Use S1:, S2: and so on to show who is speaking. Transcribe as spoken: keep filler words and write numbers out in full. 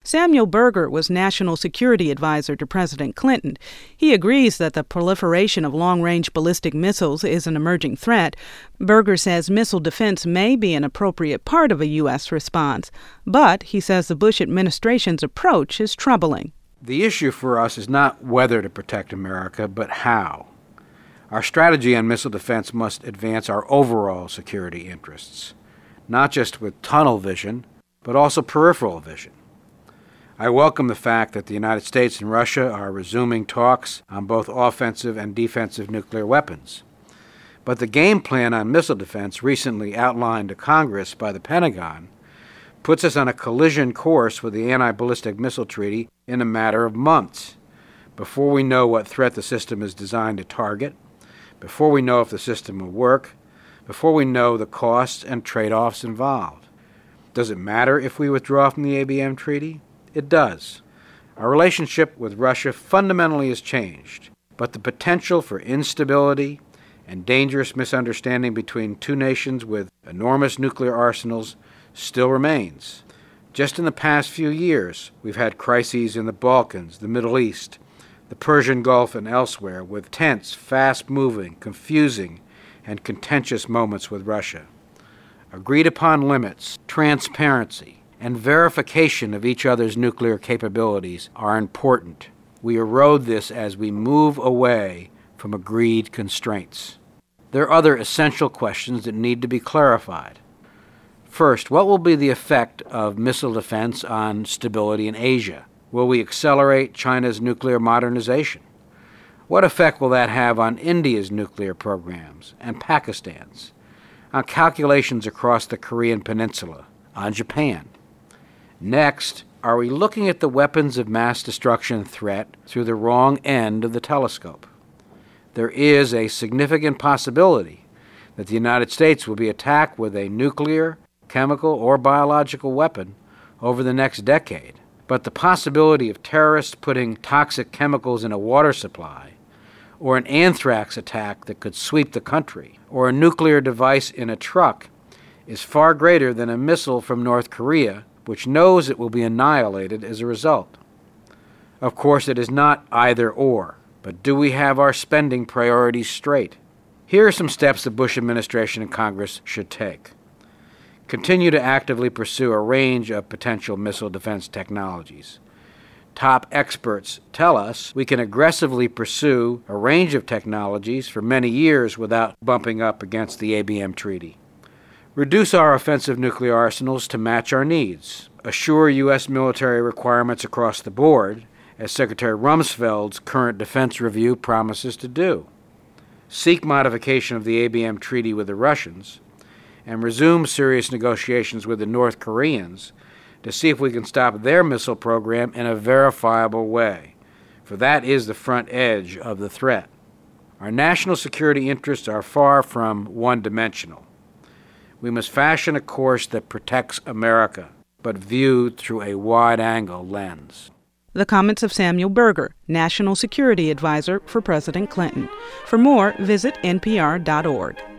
S1: Samuel Berger was National Security Advisor to President Clinton. He agrees that the proliferation of long-range ballistic missiles is an emerging threat. Berger says missile defense may be an appropriate part of a U S response, but he says the Bush administration's approach is troubling.
S2: The issue for us is not whether to protect America, but how. Our strategy on missile defense must advance our overall security interests, not just with tunnel vision, but also peripheral vision. I welcome the fact that the United States and Russia are resuming talks on both offensive and defensive nuclear weapons. But the game plan on missile defense recently outlined to Congress by the Pentagon puts us on a collision course with the Anti-Ballistic Missile Treaty in a matter of months, before we know what threat the system is designed to target, before we know if the system will work, before we know the costs and trade-offs involved. Does it matter if we withdraw from the A B M Treaty? It does. Our relationship with Russia fundamentally has changed, but the potential for instability and dangerous misunderstanding between two nations with enormous nuclear arsenals still remains. Just in the past few years, we've had crises in the Balkans, the Middle East, the Persian Gulf, and elsewhere, with tense, fast-moving, confusing, and contentious moments with Russia. Agreed-upon limits, transparency, and verification of each other's nuclear capabilities are important. We erode this as we move away from agreed constraints. There are other essential questions that need to be clarified. First, what will be the effect of missile defense on stability in Asia? Will we accelerate China's nuclear modernization? What effect will that have on India's nuclear programs and Pakistan's, on calculations across the Korean Peninsula, on Japan? Next, are we looking at the weapons of mass destruction threat through the wrong end of the telescope? There is a significant possibility that the United States will be attacked with a nuclear, chemical, or biological weapon over the next decade. But the possibility of terrorists putting toxic chemicals in a water supply, or an anthrax attack that could sweep the country, or a nuclear device in a truck is far greater than a missile from North Korea, which knows it will be annihilated as a result. Of course, it is not either or, but do we have our spending priorities straight? Here are some steps the Bush administration and Congress should take. Continue to actively pursue a range of potential missile defense technologies. Top experts tell us we can aggressively pursue a range of technologies for many years without bumping up against the A B M Treaty. Reduce our offensive nuclear arsenals to match our needs. Assure U S military requirements across the board, as Secretary Rumsfeld's current defense review promises to do. Seek modification of the A B M Treaty with the Russians, and resume serious negotiations with the North Koreans to see if we can stop their missile program in a verifiable way, for that is the front edge of the threat. Our national security interests are far from one-dimensional. We must fashion a course that protects America, but viewed through a wide-angle lens.
S1: The comments of Samuel Berger, National Security Advisor for President Clinton. For more, visit N P R dot org.